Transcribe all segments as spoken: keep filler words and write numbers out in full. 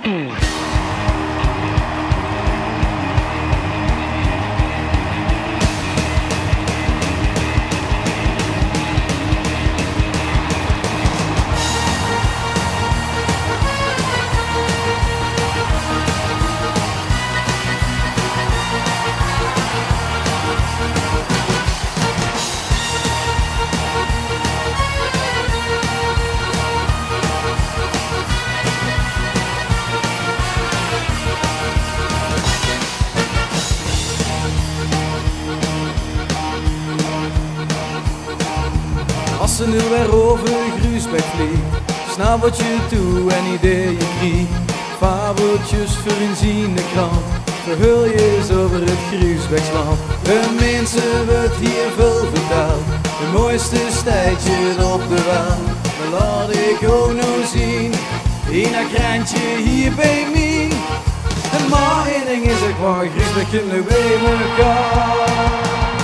Als ze nu weer over Gruusbeek vliegt, snap wat je toe en ideeën kriegt. Fabeltjes voor een ziende krant, verhul je eens over het Gruusbeeksland. De mensen wordt hier veel verteld, de mooiste stijtje op de wereld. Maar laat ik ook nog zien, in een krantje hier bij mij. En maar één ding is ik waar, Gruusbeek komt nu bij elkaar.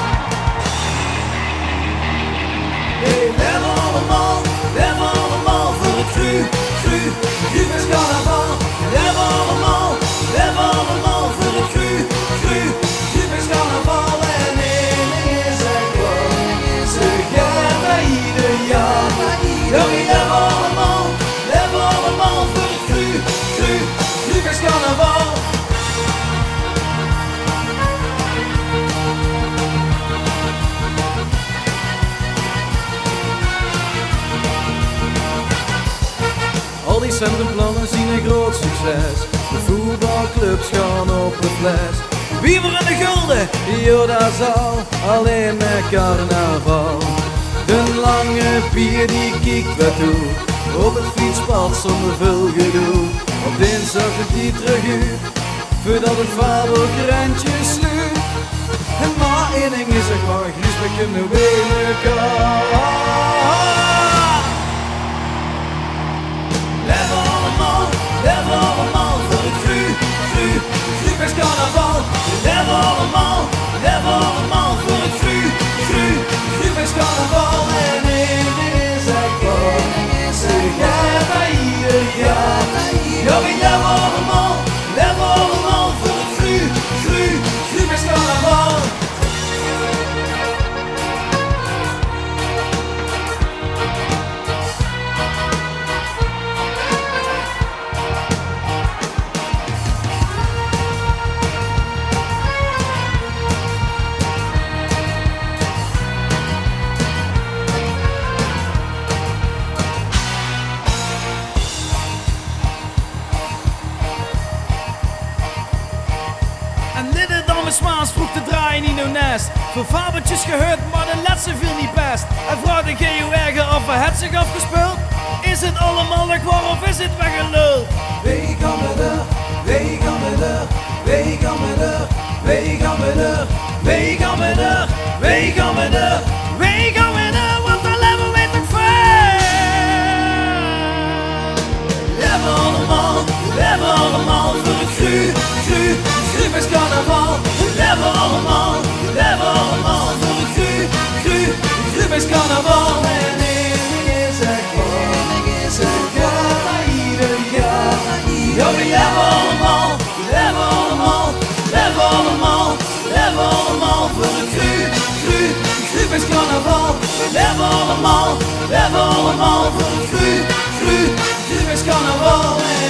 Hey, leven allemaal, leven allemaal voor het Gru, Gru, Gruusbeeks carnaval. Leven allemaal, leven allemaal voor het Gru, Gru, Gruusbeeks carnaval. En één ding is echt waar, ze gaan bij ieder jaar. Jullie leven allemaal, leven allemaal voor het Gru, Gru, Gruusbeeks carnaval. Al die centrumplannen zien een groot succes. De voetbalclubs gaan op de fles. Bieber en de gulden, joh dat zal alleen met carnaval. De lange pier die kiekt wat toe, op het fietspad zonder veel gedoe. Op dinsdag het die terug uit, voordat het fabelkrantje sluit. En maar één ding is er waar, Gruusbeek komt nu bij elkaar. Leven allemaal, leven allemaal voor het Gru, Gru, Gruusbeeks carnaval. Leven allemaal, leven allemaal voor het Gru, Gru, Gruusbeeks carnaval. En één ding is echt waar, ze gaan bij ieder jaar. Jullie leven allemaal, leven allemaal voor het Gru, Gru, Gruusbeeks carnaval. Smaas vroeg te draaien in uw nest. Veel fabeltjes gehoord, maar de laatste viel niet best. En vraagt de G O erger of hij het zich afgespeeld. Is het allemaal de kwar of is het weggeluld? Wij gaan met de, wij gaan met de, wij gaan met de, wij gaan met de, wij gaan met de, wij gaan met de, wij gaan met de, want dan leven we toch fijn. Leven allemaal, leven allemaal voor het Gru, Gru, Gruusbeeks carnaval. Leven allemaal, leven allemaal voor het Gru, Gru, Gruusbeeks carnaval. En één ding is echt waar, ze gaan naar ieder jaar. Jullie leven allemaal, leven allemaal, leven allemaal, leven allemaal voor het Gru, Gru, Gruusbeeks carnaval. Leven allemaal, leven allemaal voor het Gru, Gru, Gruusbeeks carnaval.